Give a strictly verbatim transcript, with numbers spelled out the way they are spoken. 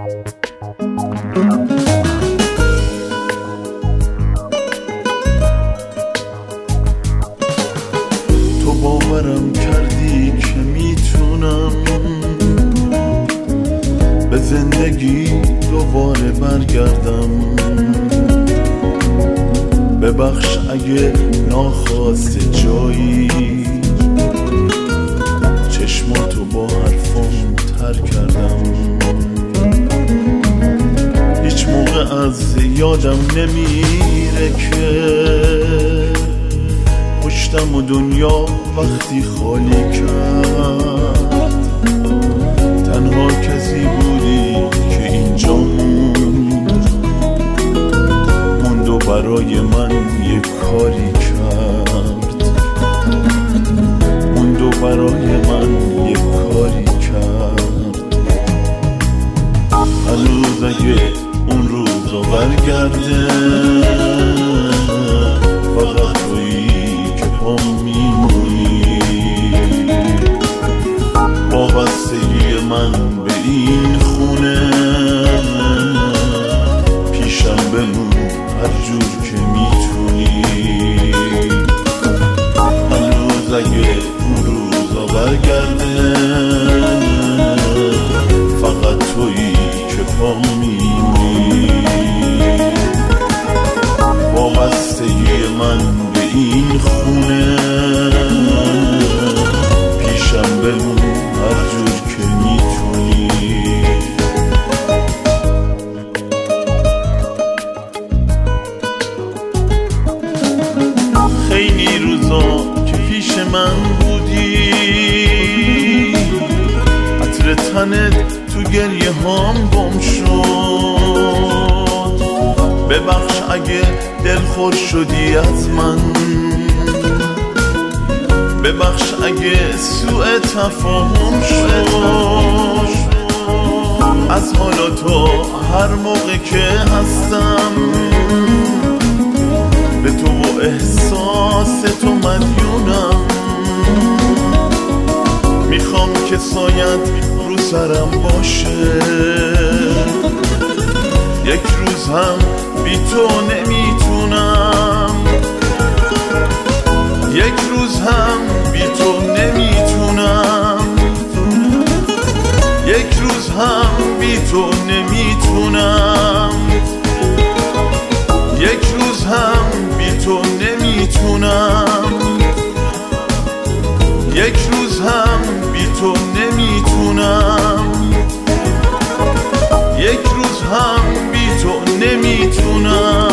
تو باورم کردی که میتونم به زندگی دوباره برگردم. ببخش اگه ناخواسته جایی چشماتو با حرفم تر کردم. هیچ موقع از یادم نمیره که پشتم و دنیا وقتی خالی کرد تنها کسی بودی که اینجا موند موند و برای من یه کاری کرد موند و برای من یه کاری کرد. هنوز اگه اون روزا برگرده فقط تویی که پام میمونی. وابستگی من به این خونه پیشم بمون هر جور که میتونی. هنوز اگه اون روزا برگرده فقط تویی که پام میمونی. وابستگی من به این خونه پیشم بمون هر جور که میتونی. خیلی روزا که پیش من بودی عطر تنت تو گریه هام گم شد. ببخش اگه دلخور شدی از من، ببخش اگه سوء تفاهم شد. از حالا تو هر موقع که هستم به تو و احساس تو مدیونم. میخوام که سایت رو سرم باشه، یک روز هم بی تو نمیتونم، یک روز هم بی تو نمیتونم، یک روز هم بی تو نمیتونم، یک روز هم بی تو نمیتونم، یک روز هم بی تو نمیتونم، یک روز هم بی تو نمیتونم.